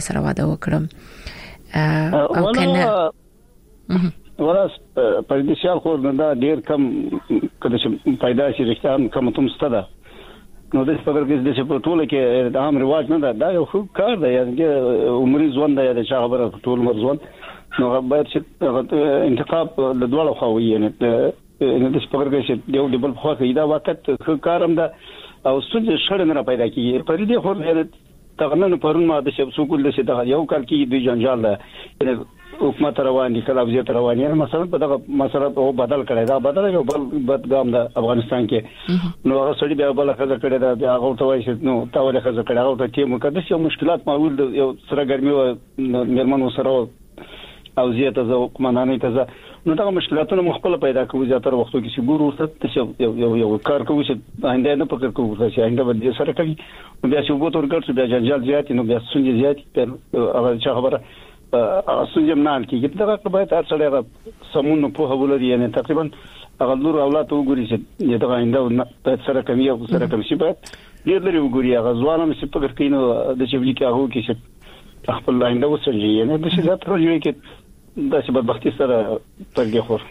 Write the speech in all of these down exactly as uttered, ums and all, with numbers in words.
سره واده وکړم او کنه ولا په دې سیال خو دا ډیر کم کله چې پیدا شي رښتیا هم کوم تم ستده نو د خبر کې د څه په ټوله کې د عام رواج نه ده دا یو خو کار دی یعنی عمري ځوان دی د چا خبره ټول مر ځوان نو باید چې انتخاب د دوه خواوي یعنی د څه په کې چې یو د بل خوا کې دا وخت کارم ده او څه شړ نه پیدا کیږي په دې خور تغنن پرون ما د شپ سکول د څه یو کال کې د جنجال ده حکومت رواني کله وزیر رواني مثلا په دغه مسله او بدل کړي دا بدل یو بل بدګام د افغانستان کې نو هغه سړي بیا بل خزه کړي دا هغه ته وایي نو تا ولې خزه کړي هغه ته چې مقدس یو مشکلات معول یو سره ګرمي او مرمنو سره او زیاته زو کومانه ته نو دا مشکلاتونه مخبل پیدا کوي زیاتره وختو کې چې ګورو ست یو یو یو کار کوي چې آینده نه پکې کوي چې آینده باندې سره کوي نو بیا چې وګورو ورګر بیا جنجال زیات نو بیا سنجي زیات په هغه څه خبره اسنجم نه کیږي دا باید هر څړې سمون په هولري یعنی تقریبا هغه نور اولاد وګوري چې دا آینده په سره کوي او سره کوي چې باید ډېر لري وګوري هغه ځوانان چې په کینو د چې کې هغه کې چې خپل آینده وسنجي یعنی د څه ذات راځي کې دا چې بدبختی سره پرګه خور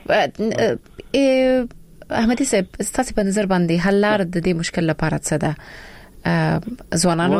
احمدي صاحب ستاسو په نظر باندې حل لار د دې مشکل لپاره څه ده ځوانانو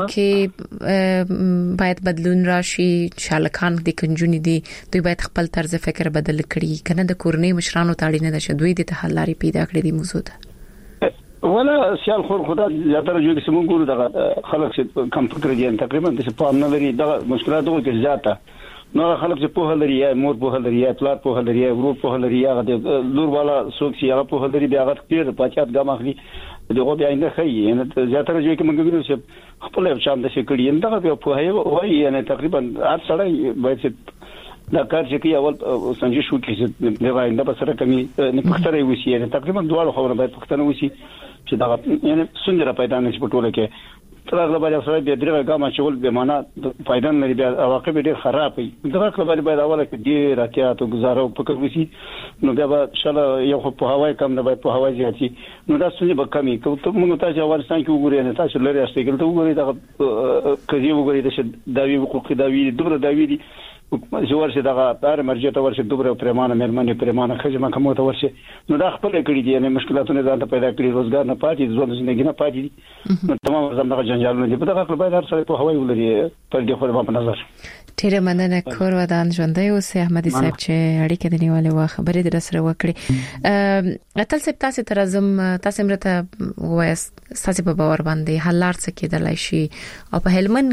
کې باید بدلون راشي شالکان د کنجونی دي دوی باید خپل طرز فکر بدل کړي کنه د کورنۍ مشرانو تاړي نه شي دوی د حل لارې پیدا کړې دي موضوع ده ولا سیال خور خدا زیاتره جوړ چې موږ ګورو دا خلک چې کم فکر دي تقریبا د څه په نه لري دا مشکلات دغه کې زیاته نو خلک چې په هلري یا مور په هلري یا پلار په هلري یا ورور په هلري یا د لور والا څوک چې هغه په هلري بیا هغه کړي پاتات ګام اخلي دغه بیا نه خي نه زیاتره چې موږ وینو چې خپل شان د شي کړي نه دا په هي وای یعنی تقریبا هر سړی باید دا کار چې کی اول سنجي شو کې چې دا نه بسره کمی نه پختره وسی یعنی تقریبا دوه خبره باید پختنه وسی چې دا یعنی سنجره پیدا نشي په ټوله کې تر هغه باندې سره به درې ګامه چول به معنا فائدہ نه لري بیا واقع به ډیر خراب وي دا خپل باندې ولا کې ډیر راکیات او گزارو فکر وسی نو بیا ان شاء الله یو په هواي کم نه باید په هواي زیاتی نو دا څنګه به کمی کوم ته موږ تاسو افغانستان کې وګورئ نه تاسو لري استګل ته وګورئ دا کزي وګورئ د داوی حقوقي داوی دومره داوی دي زور چې دا بار مرجع ته ورشه دوبره پرمانه مرمنه پرمانه خجمه کومه ته ورشه نو دا خپل کړی دي یعنی مشکلاتونه ځان ته پیدا کړی روزګار نه پاتې ژوند ژوندۍ نه پاتې دي نو تمام زموږ جنجالونه دي په دغه خپل باید هر څه په هواي ولري پر دې خو په نظر ډیره مننه کور ودان ژوندۍ اوسه احمدي صاحب چې اړیکه د نیولې و خبرې در سره وکړي اتل صاحب تاسو ته راځم تاسو مرته وایست تاسو په باور باندې حلار څه کېدلای شي او په هلمند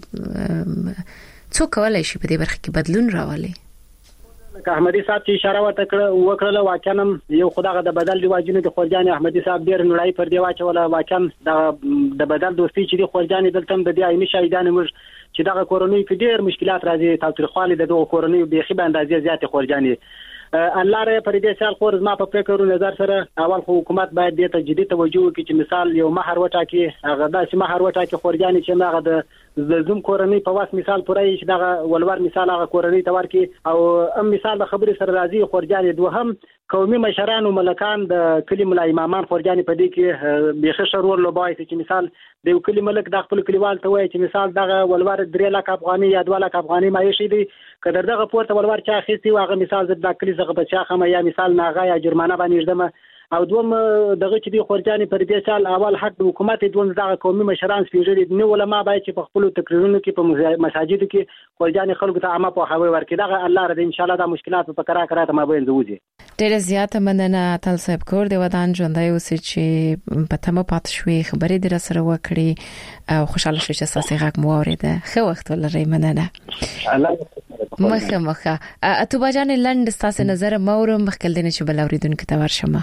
کې څو کولای شي په دې برخه کې بدلون راولي احمدي صاحب چې اشاره وکړه وکړه واکنم یو خدای د بدل دی واجنه د خورجان احمدي صاحب ډیر نړۍ پر دی واچوله واکن د بدل دوستي چې د خورجان دلته د دې عیني شهیدان موږ چې دغه کورونی په ډیر مشکلات راځي تاوتریخوالي د دغه کورونی به خې باندې زیات خورجاني الله رې پر دې سال خور ما په فکر او نظر سره اول حکومت باید دې ته جدي توجه وکړي چې مثال یو مہر وټاکي هغه داسې مہر وټاکي خورجاني چې هغه د زوم کورنۍ په واس مثال پورې چې دغه ولور مثال هغه کورنۍ تور کې او ام مثال د خبرې سره راځي خورجاني دوهم قومي مشران او ملکان د کلی ملای امامان خورجاني په دې کې به شرور لوبای چې مثال د کلی ملک د خپل کلیوال ته وایي چې مثال دغه ولور درې لک افغاني یا دوه لک افغاني معیشي دي کله دغه پورته ولور چا اخیستي واغه مثال د کلی زغه بچا خمه یا مثال ناغه یا جرمانه باندې ژدمه او دوم دغه چې دی خورجاني پر دې سال اول حق د حکومت دوم دغه قومي مشران سپیږي نو علماء باید چې په خپل تقریرونو کې په مساجد کې خورجاني خلکو ته عامه په هوای ورکړي دغه الله رضا ان شاء الله د مشکلات په کرا کرا ته ما به انځوځي ډېر زیات مننه تل صاحب کور دی ودان ژوندۍ اوسې چې په تمه پات شوي خبرې در سره وکړي او خوشاله شوم چې تاسو غږ مو اوریده خو وخت ولرئ مننه مخه مخه اتو بجان لند تاسو نظر مورم مخکل دینه چې بل اوریدونکو ته ورشمه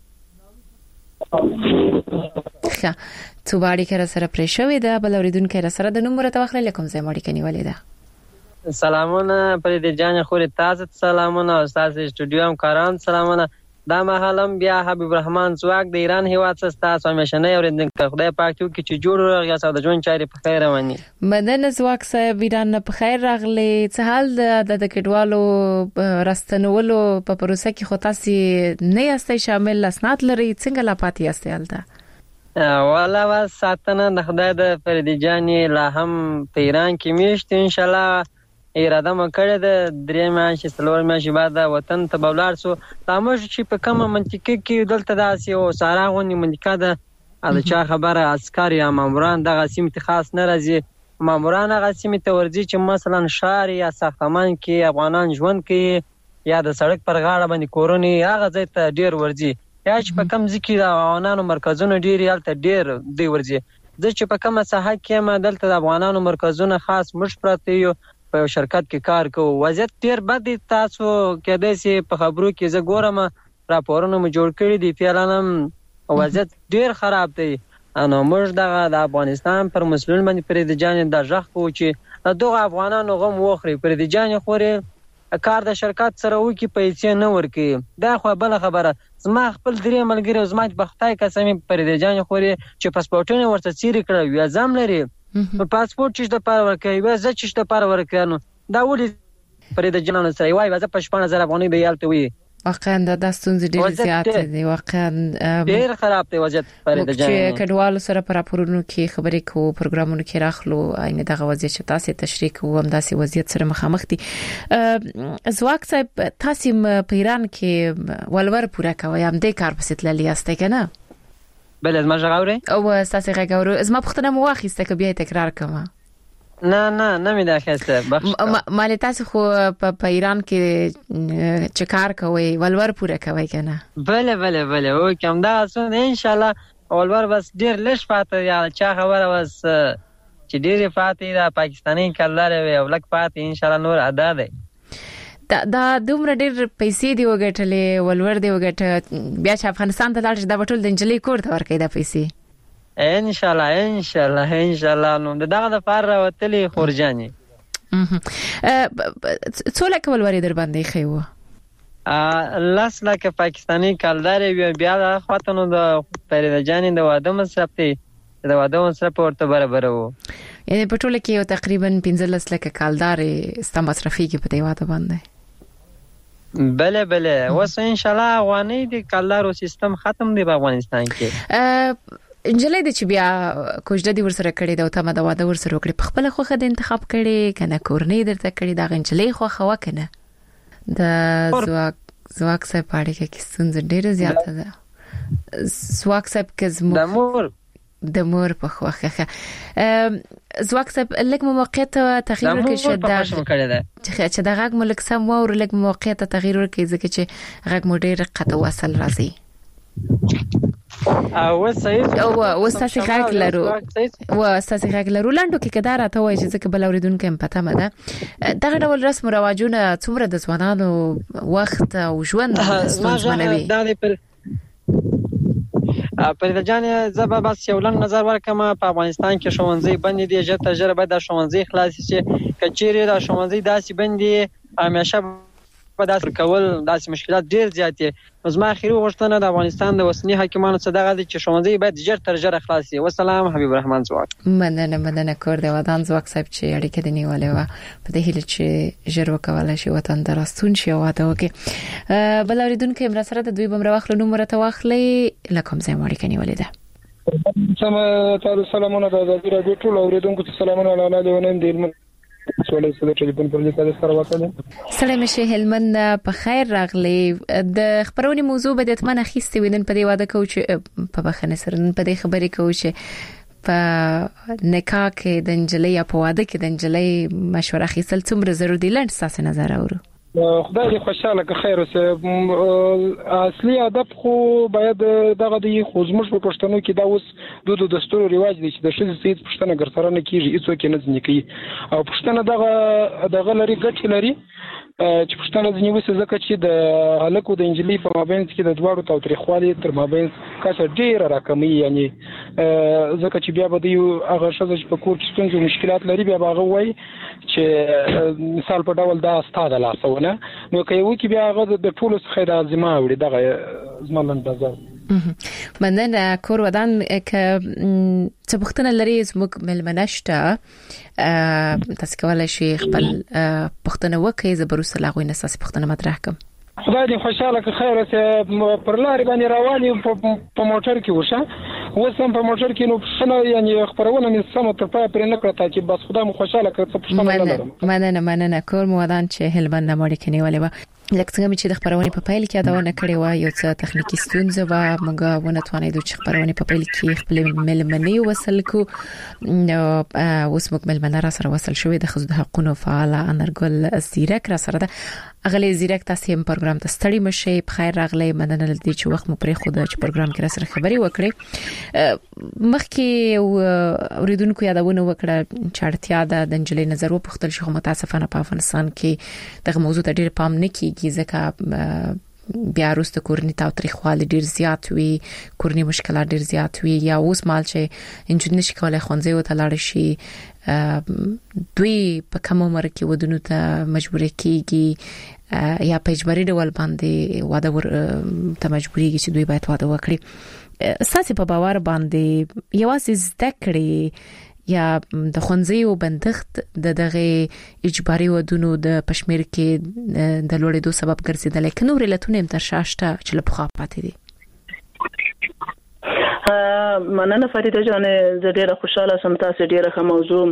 ښه څو باندې کړه سره پرېښوي دا بل اوریدونکو سره د نومره توخل لیکم زه مړی کني ولیدا سلامونه پر دې جان خو تاسو سلامونه او تاسو سټوډیو هم کاران سلامونه دا مهالم بیا حبیب الرحمن زواک د ایران هیواد څخه تاسو همیشنه اوریدونکو خدای پاک ته چې جوړ راغی تاسو د ژوند چاري په خیر رواني مدن زواک صاحب ایران په خیر راغلی څه حال د د کډوالو راستنولو په پروسه کې خو تاسو نه یاستئ شامل اسناد لري څنګه لا پاتې یاستئ الته والا وا ساتنه د خدای د فریدي جانې لا هم په ایران کې میشت ان شاء الله اراده مو کړې ده درې میاشتې څلور میاشتې بعد وطن ته به ولاړ سو دا موږ چې په کومه منطقه کې دلته داسې او سارا غونې منطقه ده دا چا خبره عسکر یا ماموران دغه سیمې ته خاص نه راځي ماموران هغه سیمې ته ورځي چې مثلا ښار یا ساختمان کې افغانان ژوند کوي یا د سړک پر غاړه باندې کورونه هغه ځای ته ډیر ورځي یا چې په کم ځکه د افغانانو مرکزونه ډیر یالته ډیر دی ورځي د چې په کومه ساحه کې ما دلته د افغانانو مرکزونه خاص مش پراته یو په شرکت کې کار کوو وضعیت ډیر بد دی تاسو کې د سي په خبرو کې زه ګورم راپورونه مو جوړ کړی دي فعلا وضعیت ډیر خراب دی انو موږ د افغانستان پر مسلمان باندې پرې د جان د ځخ کو چې دغه افغانانو غم وخري پرې د جان خوري کار د شرکت سره وکی پیسې نه ورکي دا خو بل خبره زما خپل درې ملګری زما بختای قسم پر د جان خوري چې پاسپورتونه ورته چیرې کړو یا زم لري په پاسپورت چې د پاره ورکوي یا ز چې د پاره ورکوي دا ولې پر د جنانو سره وای وځه په شپږ هزار افغانۍ به یالته وي واقعا دا د ستونزې ډېر زیات دي واقعا ډېر خراب دی وضعیت پر د جان چې کډوالو سره پر راپورونو کې خبرې کوو پروګرامونو کې راخلو عین دغه وضعیت چې تاسو تشریح کوو هم داسې وضعیت سره مخامخ دي زواک صاحب تاسو په ایران کې ولور پوره کوي هم د کار په ستل لیاسته کنه بل از ما غاوري او تاسو غاوري از ما پختنه مو واخیسته که بیا تکرار کوم نه نه نه مې دا خسته بخښه مال تاسو خو په ایران کې چې کار کوي ولور پوره کوي کنه بله بله بله او کوم دا اصلا ان شاء الله ولور بس ډیر لږ پاتې یا چا خبره بس چې ډیر پاتې دا پاکستاني کلدار وي او لک پاتې ان شاء الله نور ادا دی دا دا دومره ډیر پیسې دی وګټلې ولور دی وګټه بیا چې افغانستان ته لاړ شي دا ټول د انجلۍ کور ته ورکې دا پیسې ان شاء الله ان شاء الله ان شاء الله نو دغه د فار وتلې خورجاني څو لکه ولوري در باندې خيو ا لاس لکه پاکستاني کلدار بیا د خاطرونو د پریدجاني د واده مصرف دی د واده مصرف ورته برابر وو یعنی په ټوله کې تقریبا پنځلس لکه کلدار است مصرفي کې په دی واده باندې بله بله وس ان شاء الله افغاني د کلدارو سیستم ختم دی په افغانستان کې انجلۍ د چې بیا کوجده دی ورسره کړی دا ته د واده ورسره وکړي په خپل خوخه د انتخاب کړي کنه کورنۍ درته کړي دا انجلۍ خوخه وکنه د زواک زواک صاحب پاره کې څنګه ډېر زیاته ده زواک صاحب کې د مور د مور په خوخه زواک صاحب لکه موقعیت تغییر کې شته چې د غږ ملک سم او لکه موقعیت تغییر کې ځکه چې غږ مو ډېر قطع وصل راځي او صحیح او وساسي غږ لرو وساسي غږ لرو لاندو کې کدا راته وایي چې ځکه بل اوریدونکو هم پته مده دغه ډول رسم او رواجونه څومره د ځوانانو وخت او ژوند ستونزمنوي دا پر پر د جان زبا بس یو لن نظر ورکم په افغانستان کې شونځي باندې دی چې تجربه د شونځي خلاص شي کچيري د شونځي داسې باندې همیشه په داسې کول داسې مشکلات ډیر زیات دي زما اخیری غوښتنه د افغانستان د وسنی حکومتونو څخه دغه چې شونځي باید جر تر جره خلاص شي والسلام حبیب الرحمن زواک مننه مننه کور د ودان زواک صاحب چې اړیکه دی نیولې و په دې هیله چې جر وکول شي وطن درستون شي واده وکي بل اوریدونکو امر سره د دوی بمره واخلو نو مرته واخلي لکم زم اړیکه نیولې ده سم تعالو سلامونه د راډیو ټول اوریدونکو ته سلامونه علاوه ولیم د سوالې سره ټلیفون پر لیکل سره وکړم سلام مشه هلمند په خیر راغلی د خبرونې موضوع به د اتمنه خېستې وینن په دی واده کو چې په بخنه سره په دې خبرې کو چې په نکاح کې د انجلۍ په واده کې د انجلۍ مشوره خېسل څومره ضروري دي لند تاسو نظر اورو خدای دې خوشاله که خیر اوسه اصلي ادب خو باید دغه دی خو زموږ په پښتنو کې دا اوس دودو دستور رواج دی چې د شذ سید پښتنه ګرځره نه کیږي هیڅ کې نه ځنی کوي او پښتنه دغه دغه لري ګټ لري چې پښتنه ځنی وسه ځکه چې د هلکو د انجلۍ په مابین کې د دواړو توتریخوالي تر مابین کاسه ډیر راکمي یعنی ځکه چې بیا به دی هغه شذ چې په کور کې څنګه مشکلات لري بیا هغه وای چې مثال په ډول دا ستاده لاسونه نو کوي چې بیا هغه د ټولو څخه د ازما وړي دغه زمالن بازار مننه کور ودان که څه پښتنه لري زموږ ملمنشته تاسو کولای شئ خپل پښتنه وکړئ زبروسه لاغوي نساس پښتنه مطرح کوم خدای دې خوشاله که خیر اوسه پر لارې باندې رواني په موټر کې وشه اوس هم په موټر کې نو پښنه یعنی خبرونه مې سم تر پای پرې نه کړه چې بس خدای مو خوشاله کړ څه پښنه نه لرم. مننه مننه کور مو ودان چې هلبند مړ کني ولې و لکه څنګه چې د خبرونه په پیل کې اداونه کړې و یو څه تخنیکی ستونزه و موږ ونه توانیدو چې خبرونه په پیل کې خپل ملمنې وصل کو اوس موږ ملمنه را سره وصل شوې د خزو د حقوقو فعال انرګل زیرک را سره ده اغلی زیرک تاسو هم پروګرام ته ستړي مشي په خیر راغلی مننه لدی چې وخت مو پرې خو د پروګرام کې را سره خبري وکړي مخکې اوریدونکو یادونه وکړه چې اړتیا ده د انجلۍ نظر و پختل شو متاسفانه په افغانستان کې دغه موضوع ته ډېر پام نه کیږي ځکه بیا وروسته کورنی تاوتریخوالی ډیر زیات وي کورنی مشکلات ډیر زیات وي یا اوس مال چې انجن نشي کولای خونځي او تلاړ شي دوی په کوم عمر کې ودونو ته مجبور کیږي یا په اجباري ډول باندې واده ور ته مجبوريږي چې دوی باید واده وکړي اساسي په باور باندې یوازې زده کړي یا د خونځي او بندښت د دغه اجباري ودونو د پښمیر کې د لوړېدو سبب ګرځیدل لیکن نور علتونه هم تر شاشته چې له پخوا پاتې دي. مننه فریده جان زه ډیره خوشاله سم تاسو ډیره ښه موضوع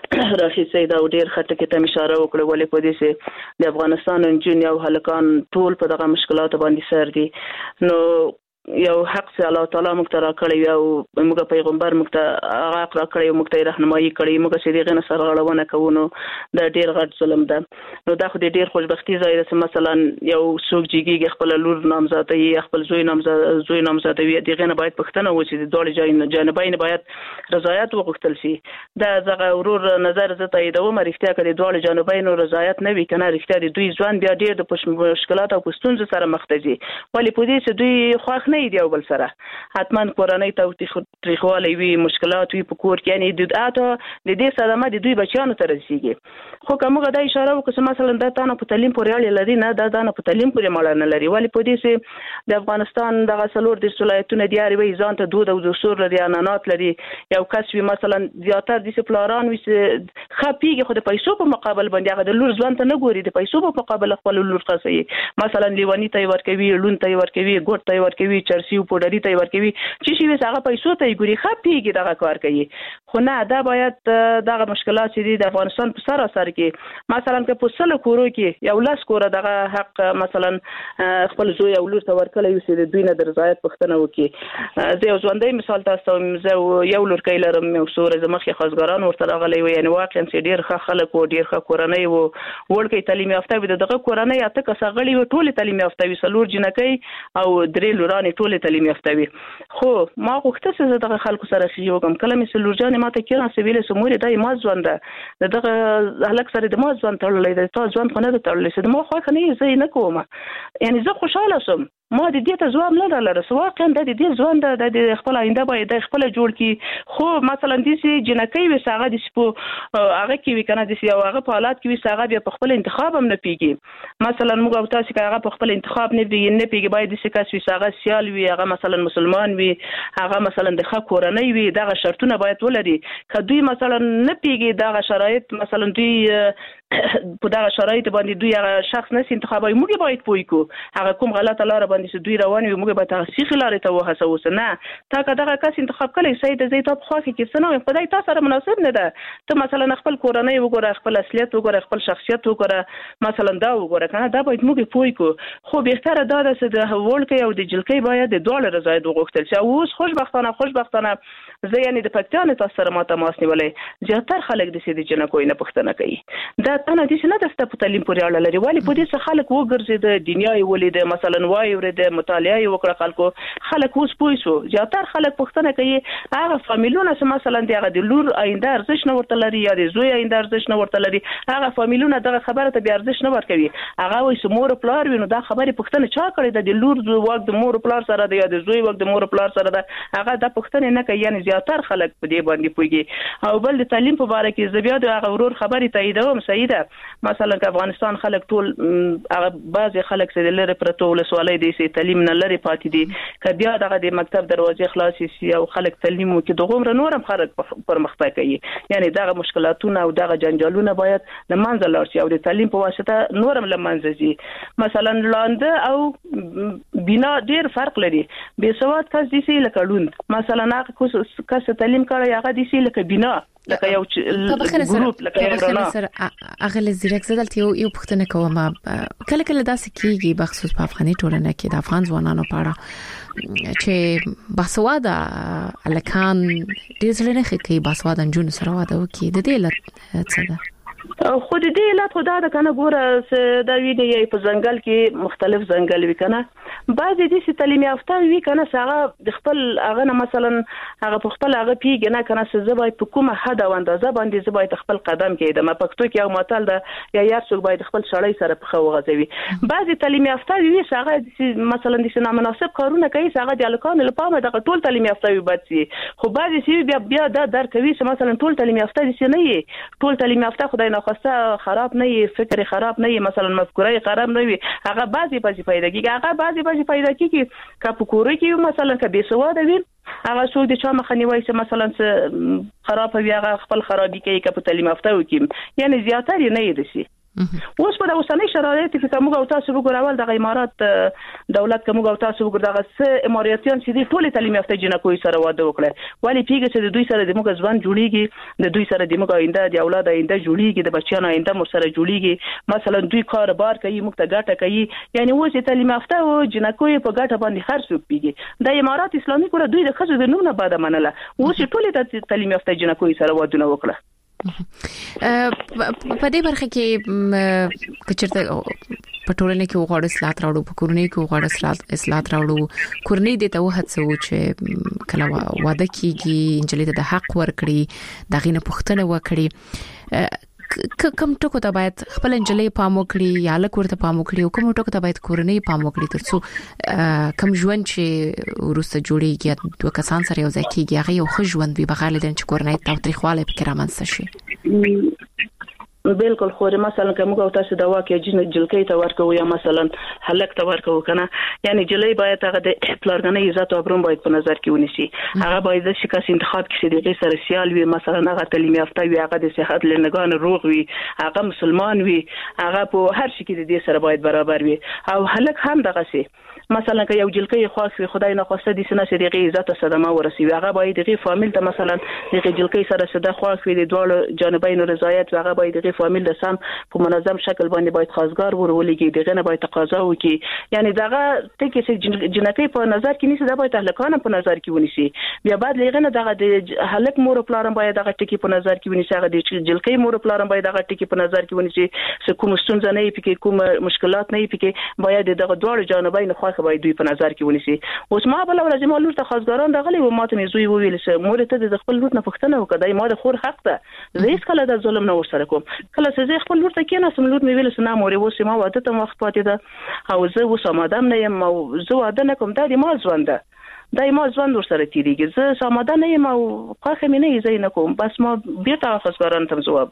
راخیسې دا ډیر خټه کې تم اشاره وکړه ولې په دې سه د افغانستان انجن او هلکان ټول په دغه مشکلات باندې سر دي نو یو حق سي الله تعالی موږ ته راکړی او موږ پیغمبر موږ ته هغه راکړی موږ ته رهنمایي کړی موږ چې دغه نه سره غړونه کوو دا ډیر غټ ظلم ده نو دا خو ډیر خوشبختی ځای ده مثلا یو څوک جګیږي خپل لور نامزادي خپل زوی نامزاد زوی نامزادوي دغه نه باید پښتنه و چې د دوه جانبین باید رضایت وغوښتل شي دا زغه ورور نظر زه تاییدوم رښتیا کړي دوه جانبین رضایت نه وي کنه رښتیا دي دوی ځوان بیا ډیر د مشکلات او پښتونځ سره مخ ته دي ولی په دې چې دوی خوښ نه دی او بل سره حتما کورنۍ ته تاریخوالي وي مشکلات وي په کور کې یعنی د اته د دې صدمه د دوی بچیانو ته رسیږي خو کومه د اشاره وکړه مثلا د تانه په تعلیم پورې اړه لري نه د تانه په تعلیم پورې مړ نه لري ولی په دې چې د افغانستان دغه سلور د ولایتونو دی اړ وي ځان ته دوه د دستور لري انانات لري یو کس وي مثلا زیاتره د سپلاران وي خپيږي خو د پیسو په مقابل باندې هغه د لور ځوان ته نه ګوري د پیسو په مقابل خپل لور خاصي مثلا لیوانی ته ورکوي لون ته ورکوي ګوت ته ورکوي چرسي په ډری ته ورکوي چې شي هغه پیسو ته ګوري خپيږي دغه کار کوي خو نه دا باید دغه مشکلات چې د افغانستان په سر اثر کې مثلا که په سل کورو کې یو لاس کوره دغه حق مثلا خپل زوی او لور ته ورکړي وي چې د دوی نه د رضایت پښتنه وکي زه یو ځوندې مثال تاسو زه یو لور کې لرم یو سورې زمخې خاصګران ورته راغلي وي یعنی واقعا چې ډیر ښه خلک او ډیر ښه کورنۍ وو ورکې تعلیم یافته وي دغه کورنۍ اته کسه غړي وي ټول تعلیم یافته وي سلور جنکې او درې لورانې ټول تعلیم یافته وي خو ما غوښته چې دغه خلکو سره خي یو کوم کلمې سلورجان ماته کېرا سویل سموري دای ما ځوند دغه هلک سره د ما ځوند تړلې د تا ځوند خنه تړلې چې ما خو خنه زه نه کوم یعنی زه خوشاله سم ما د دې ته ځواب نه لرم سو واقعا د دې ځوان د خپل آینده باید د خپل جوړ کی خو مثلا د سي جنکې وساغه د سپو هغه کې وکنه د سي هغه په حالات کې وساغه بیا په خپل انتخاب هم نه پیږي مثلا موږ او تاسو کې هغه په خپل انتخاب نه دی نه پیږي باید د سي کاس وساغه سیال وي هغه مثلا مسلمان وي هغه مثلا د خا کورنۍ وي دغه شرطونه باید ولري کدوې مثلا نه پیږي دغه شرایط مثلا دوی په دغه شرایط باندې دوی هغه شخص نه انتخابوي موږ باید پوي کو هغه کوم غلطه لار باندې دوی روان وي موږ به تاسو خلاره ته وهڅو نه تا که دغه کس انتخاب کړي سید زې ته خو کې څنګه خدای تاسو سره مناسب نه ده ته مثلا خپل کورنۍ وګوره خپل اصلیت وګوره خپل شخصیت وګوره مثلا دا وګوره کنه دا باید موږ پوي کو خو بهتره دا ده چې د ولکې او د جلکې باید د دوه رضایت وغوښتل شي او اوس خوشبختانه خوشبختانه زه یعنی د پښتون تاسو سره ماته ماس نیولې زیاتره خلک د سې د جنکو نه پښتنه کوي دا تنه دې نه د ست په تعلیم پورې اړه لري ولی په دې څه خلک وګرځي د دنیاي ولید مثلا وای ورته مطالعه وکړه خلکو خلک اوس پوي شو زیاتره خلک پښتنه کوي هغه فامیلونه چې مثلا دغه د لور آینده ارزش نه ورته لري یا د زوی آینده ارزش نه ورته لري هغه فامیلونه دغه خبره ته بیا ارزش نه ورکوي هغه وایي چې مور پلار وینو دا خبره پښتنه چا کړی د لور وخت د مور پلار سره د یا د زوی وخت د مور پلار سره ده هغه د پښتنه نه کوي یعنی زیاتره خلک په دې باندې پويږي او بل د تعلیم په اړه کې زبیا د هغه ورور خبره تاییدوم صحیح ده مثلا که افغانستان خلک ټول هغه بعض خلک چې لری پرته ولسوالۍ دي چې تعلیم نه لري پاتې دي که بیا دغه د مکتب دروازې خلاصې شي او خلک تعلیم وکړي دغه نورم خلک پرمختګ کوي یعنی دغه مشکلاتونه او دغه جنجالونه باید لمنځه لاړ شي او د تعلیم په واسطه نورم لمنځه ځي مثلا لاندې او بنا ډیر فرق لري به سواد کس دي چې لکه لوند مثلا هغه کس تعلیم کوي هغه دي چې لکه بنا لکه یو ګروپ لکه یو رڼا اغه زیرک زدل یو یو پښتنه کومه کله کله داسې کیږي بخصوص په افغاني ټولنه کې د افغان ځوانانو لپاره چې باسواده الکان ډیر ځله نه کوي باسواده جون سره واده وکي د دې لپاره څه ده خو دې لا خدا د کنه ګوره دا ویډیو یې په ځنګل کې مختلف ځنګل وی کنه بعضی دې چې تعلیم یافته وی کنه هغه د خپل هغه نه مثلا هغه په خپل هغه پیګ نه کنه چې زبای په کومه حد او اندازه باندې زبای خپل قدم کې د ما پښتو کې یو متل ده یا یار څوک باید خپل شړای سره په خو غځوي بعضی تعلیم یافته وی هغه مثلا د نامناسب کارونه کوي هغه د الکان لپاره د ټول تعلیم یافته وي بچي خو بعضی چې بیا بیا دا در کوي چې مثلا ټول تعلیم یافته دي نه وي ټول تعلیم یافته خدای نه خواسته خراب نه وي فکر خراب نه وي مثلا مفکوره خراب نه وي هغه بعضی بعضی پیدا کیږي هغه بعضی بعضی پیدا کیږي که په کور کې مثلا که بي سواده وي هغه څوک د چا مخنیوي چې مثلا خراب وي هغه خپل خرابي کوي که په تعلیم یافته وي یعنی زیاتره نه دي شي اوس په اوسنۍ شرایط کې کوم او تاسو وګورئ د امارات دولت کوم او تاسو وګورئ دغه س اماراتیان چې د ټول تعلیم یافته جنکوي سره واده وکړي ولی پیګه چې د دوی سره د موږ ځوان جوړیږي د دوی سره د موږ آینده د اولاد آینده جوړیږي د بچیانو آینده مر سره جوړیږي مثلا دوی کاروبار کوي موږ ته ګټه کوي یعنی اوس تعلیم یافته او جنکوي په ګټه باندې خرڅ وکړي د امارات اسلامي کور دوی د خزو د نونه بعد منله اوس ټول تعلیم یافته جنکوي سره واده وکړي په دې برخه کې کچرته پټولنه کې وغوړ اصلاح راوړو په کورنۍ کې وغوړ اصلاح راوړو کورنۍ د ته وهڅو چې کله واده کیږي انجلې د حق ورکړي دغه نه پښتنه وکړي کوم ټکو ته باید خپل انجلې پام وکړي یا لکه ورته پام وکړي او کوم ټکو ته باید کورنۍ پام وکړي ترڅو کوم ژوند چې ورسته جوړیږي دوه کسان سره یو ځای کیږي هغه یو ښه ژوند وي بغیر د چې کورنۍ تاوتریخواله پکې رامنځته شي بالکل خو مثلا کوم او تاسو دا واقع جن جلکې ته ورکو یا مثلا هلک ته ورکو کنه یعنی جلې باید هغه د پلارګنې عزت او برم باید په نظر کې ونیسي هغه باید د شکاس انتخاب کې د سره سیال وي مثلا هغه تعلیم یافته وي هغه د صحت لنګان روغ وي هغه مسلمان وي هغه په هر شي کې د دې سره باید برابر وي او هلک هم دغه سي مثلا که یو جلکې خاص وي خدای نه خواسته دي سنه چې د عزت صدمه ورسوي هغه باید د فامیل ته مثلا د جلکې سره صدا خاص وي د دوه جانبین رضایت هغه باید د فامیل د سم په منظم شکل باندې باید خاصګار ورولېږي دغه نه باید تقاضا وکړي یعنی دغه ټکی چې جنکې په نظر کې نیسي دا باید اهلکان په نظر کې ونیسي بیا بعد لغه نه دغه د هلک مور پلارم باید دغه ټکی په نظر کې ونیسي هغه د جلکې مور پلارم باید دغه ټکی په نظر کې ونیسي چې کوم ستونزه نه پکې کوم مشکلات نه پکې باید دغه دوه جانبین خاص باید دوی په نظر کې ونیسي اوس ما بل ورځ ما لور ته خاصګاران دغلی و ماته مې زوی وویل چې مور ته د خپل لور نه پښتنه وکړای ما د خور حق ته زه هیڅ کله د ظلم نه ورسره کوم کله چې زه خپل لور ته کې نه سم لور مې ویل چې نه مور وسه ما واده ته وخت پاتې ده او زه وسه مادام نه یم او زه واده نه کوم دا د ما ژوند ده دای ما ځوان ورسره تیریږي زه سماده نه یم او خاخه مې نه زین کوم بس ما بیرته خاصګاران ته جواب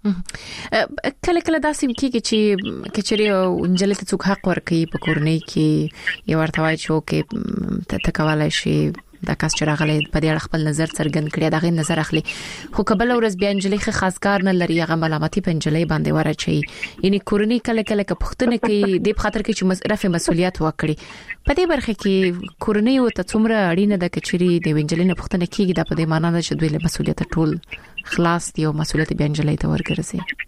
ورکړه کله کله داسې کیږي چې کچري انجلې ته څوک حق ورکړي په کورنۍ کې یو ورته وایي چې کې ته کولای شي دا کس چې راغلی په دې خپل نظر څرګند کړي دا غي نظر اخلي خو قبل ورځ بیا انجلې خاصګار نه لري هغه ملامتي په انجلې باندې ورچي یعنی کورنۍ کله کله که پښتنه کې د خاطر کې چې رفع مسولیت وکړي په دې برخه کې کورنۍ او ته څومره اړینه ده کچري د انجلې نه پښتنه کېږي دا په دې معنی ده چې دوی له مسولیت ټول خلاص دی او مسولیت بیا انجلې ته ورګرځي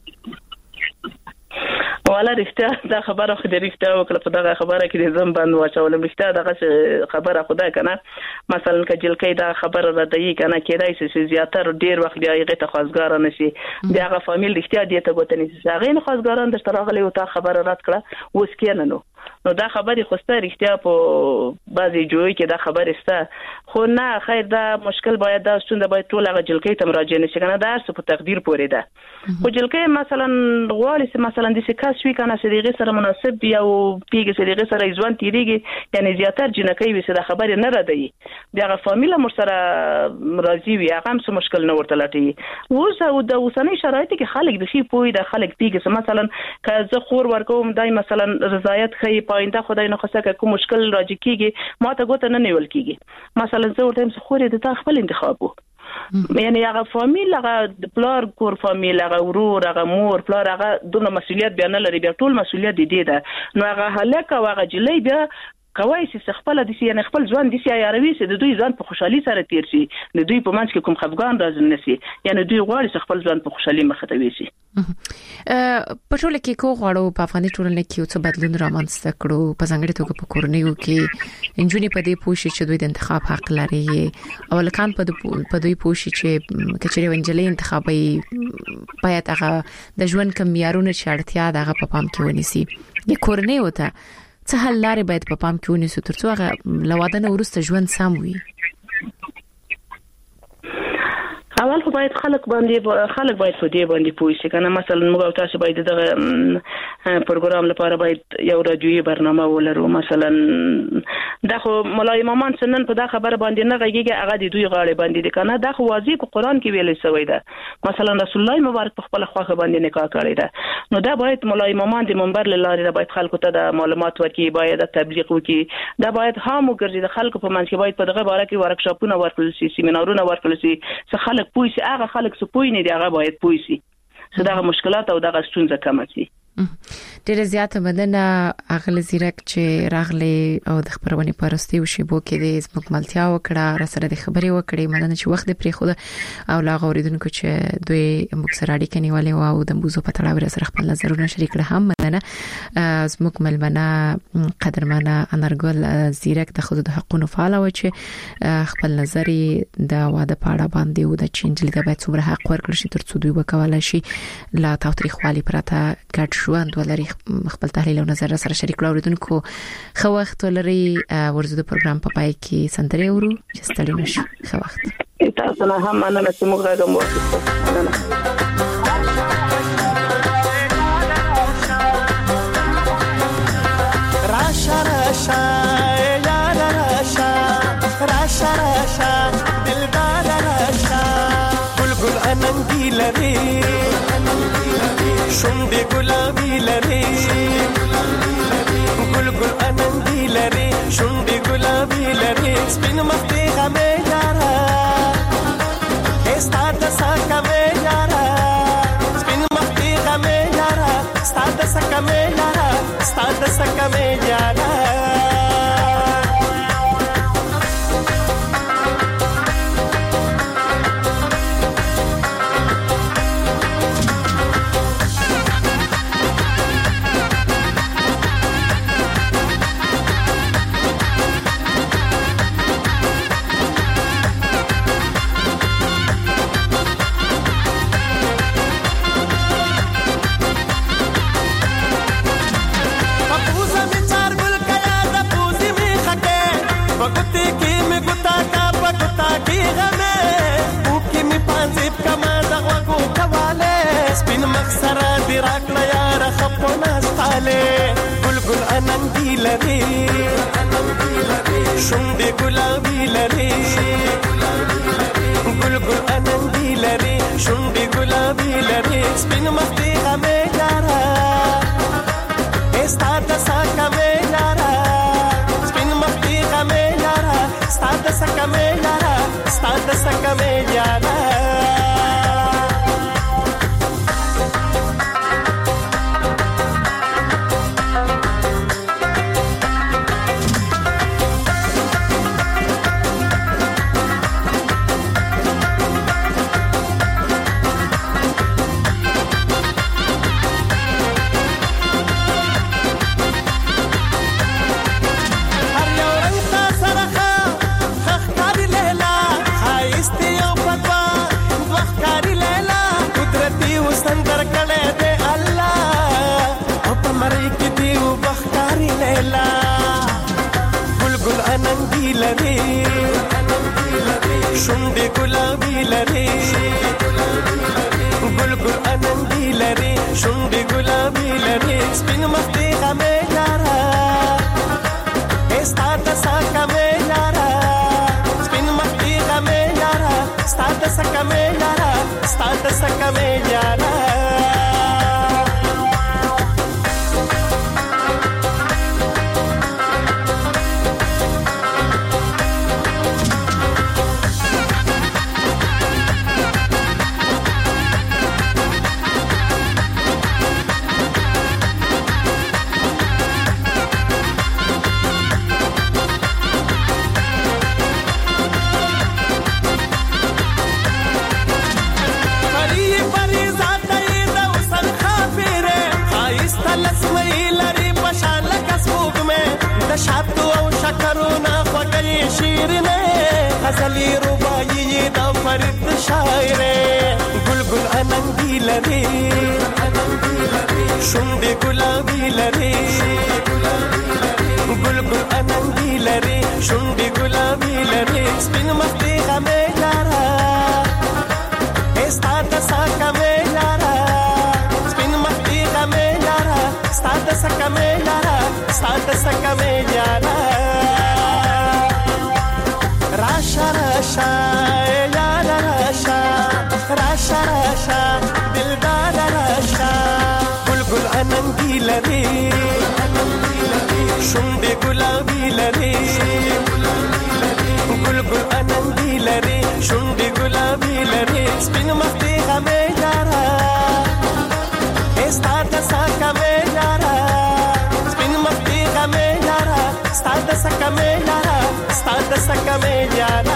والا رښتیا دا خبره خو دې رښتیا وکړه په دغه خبره کې زم باندې واچولم رښتیا دغه خبره خدای کنه مثلا کجلکې دا خبره را دی کنه کېدای شي زیاتره ډیر وخت دی هغه ته خاصګار نه شي دغه فامیل رښتیا دې ته غوته نه شي هغه نه خاصګاران د ترغلې او تا خبره رات کړه اوس کې نه نو نو دا خبرې خو ستاره اړتیا په بعضي جوړي کې دا خبرې ستا خو نه خیر دا مشکل باید دا ستونزه باید ټول هغه جلکې ته مراجعه نشي کنه دا څه په تقدیر پورې ده خو جلکې مثلا غواړي چې مثلا د سکاس وی کنه سریغه سره مناسب دی او پیګه سریغه سره ځوان تیریږي یعنی زیاتره جنکې وي چې دا خبرې نه ردی بیا غ فامیله مر سره راضي وي هغه څه مشکل نه ورته لټي اوس او د اوسنۍ شرایط کې خلک د شي پوي د خلک پیګه مثلا که زه خور ورکوم دای مثلا رضایت خي پاینده خدای نه خصه کوم مشکل راځي کیږي ما ته ګوته نه نیول کیږي مثلا زه ورته هم خورې د تا خپل انتخاب وو یعنی هغه فامیل هغه پلار کور فامیل هغه ورور هغه مور پلار هغه دونه مسولیت بیا نه لري بیا ټول مسولیت دی دی ده نو هغه هلکه او هغه جلې بیا کوي چې خپل د سي نه خپل ځوان د سي یاروي چې د دوی ځان په خوشحالي سره تیر شي د دوی په منځ کې کوم خفګان راځي نسی یعنی دوی غواړي چې خپل ځوان په خوشحالي مخ ته ويسي په ټول کې کو غواړو په افغاني ټولنه کې څه بدلون رامنځته کړو په ځانګړي توګه په کورنیو کې انجونی په دې پوښي چې دوی د انتخاب حق لري او لکان په په دوی پوښي چې کچري ونجلې انتخابي باید هغه د ژوند کم معیارونه چې اړتیا دغه په پام کې ونیسي د کورنیو ته څه حل لري باید په پام کې ونیسو ترڅو هغه لوادنه ورسته ژوند سم وي اول خو باید خلک باندې خلک باید په دې باندې پوه شي کنه مثلا موږ تاسو باید دغه پروګرام لپاره باید یو رادیوي برنامه ولرو مثلا دا خو مولای امامان سنن په دا خبره باندې نه غږیږي هغه د دوی غاړه باندې دي کنه دا خو واضح په قران کې ویل شوی ده مثلا رسول الله مبارک په خپل خواخه باندې نکاح کړی ده نو دا باید مولای امامان د منبر لاره باید خلکو ته د معلومات ورکړي باید تبلیغ وکړي دا باید هم وګرځي د خلکو په منځ کې باید په دغه باره کې ورکشاپونه ورکړل شي سیمینارونه ورکړل شي چې خلک پوه شي هغه خلک څه پوه نه دي هغه باید پوه شي چې دا مشکلات او دغه ستونزې کم شي ډېر زیات مدنه اغل زیرک چې راغلي او د خبرونه پرستی او شی بو کې د زموږ ملتیا وکړه را سره د خبرې وکړې مدنه چې وخت پرې خو او لا غوریدونکو چې دوی موږ سره اړیکه نیولې او د موضوع په تړاو سره خپل نظرونه شریک کړه هم مدنه زموږ ملمنه قدرمنه انرګل زیرک د خود د حقوقو فعال او چې خپل نظر د واده پاړه باندې او د چینجلې د بیت څومره حق ورکړي چې ترڅو دوی وکولای شي لا تاریخوالي پراته ګډ ژوند ولري خپل تحلیل او نظر سره شریک کړو اوریدونکو خو وخت ولري ورزو د پروګرام په پای کې سندري ورو چې ستړي نشو خو وخت تاسو نه هم انا چې موږ راغلو راشا راشا یار راشا راشا راشا دلدار راشا گل اننګی لري شونډې ګلابي لري ګل ګل اننګي لري شونډې ګلابي لري سپین مخ دې غمې یارا استاد سکه مې یارا سپین مخ دې غمې یارا استاد سکه مې یارا استاد سکه مې یارا شونډې ګلابي لري ګل ګل اننګي لري شونډې ګلابي لري سپین مخ دې غمې یارا استاد سکه مې یارا سپین مخ دې غمې یارا استاد سکه مې یارا استاد سکه مې یارا اننګي لري شونډې ګلابي لري ګل ګل اننګي لري شونډې ګلابي لري سپین مخ دې غمې یارا ستا د سکه مې یارا سپین مخ دې غمې یارا ستا د سکه مې یارا ستا د سکه مې یارا شاتو او شکرونه خوږې شیرینه غزلې رباعي د فرید شاعره ګل ګل اننګي لري شونډې ګلابي لري ګل ګل اننګي لري شونډې ګلابي لري سپین مخ دې غمې یارا ستا د سکه مې یارا سپین مخ دې غمې یارا ستا د سکه مې یارا ستا د سکه مې یارا راشا راشا یارا راشا راشا راشا دلدار راشا ګل ګل اننګي لري شونډې ګلابي لري ګل ګل اننګي لري شونډې ګلابي لري سپین مخ دې غمې یارا ستا د سکه مې یارا سپین مخ دې غمې یارا ستا د سکه مې یارا ستا د سکه مې یارا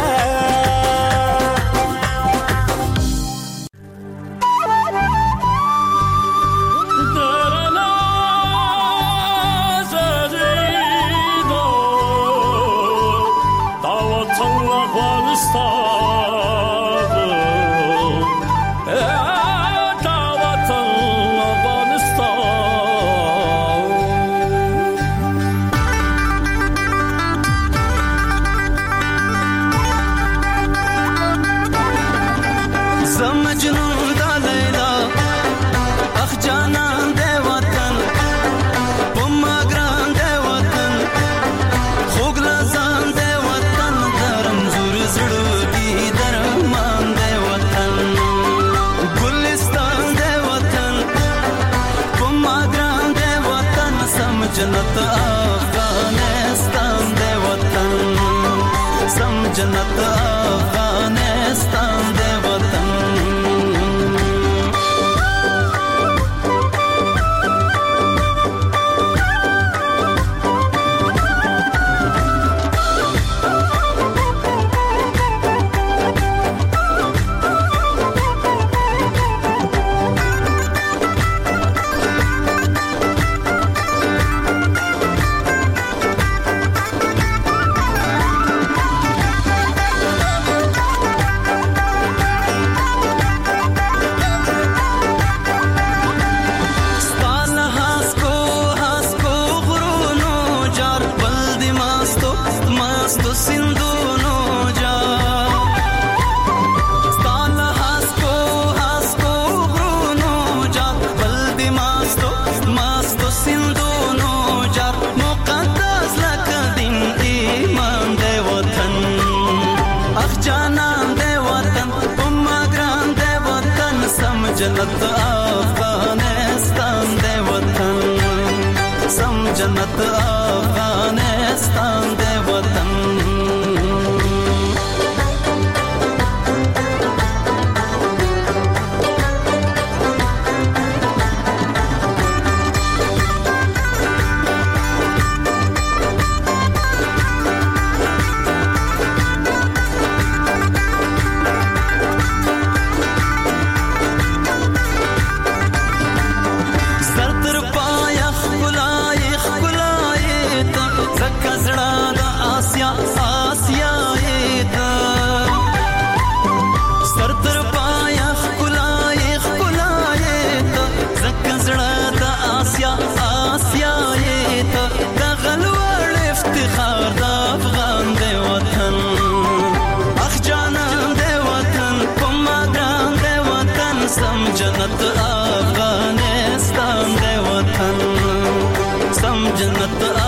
जन्नत अफगानिस्तान दे वतन सम जन्नत अफगानिस्तान दे वतन जन्नत अफगानिस्तान दे वतन सम जन्नत अफगानिस्तान दे वतन जन्नत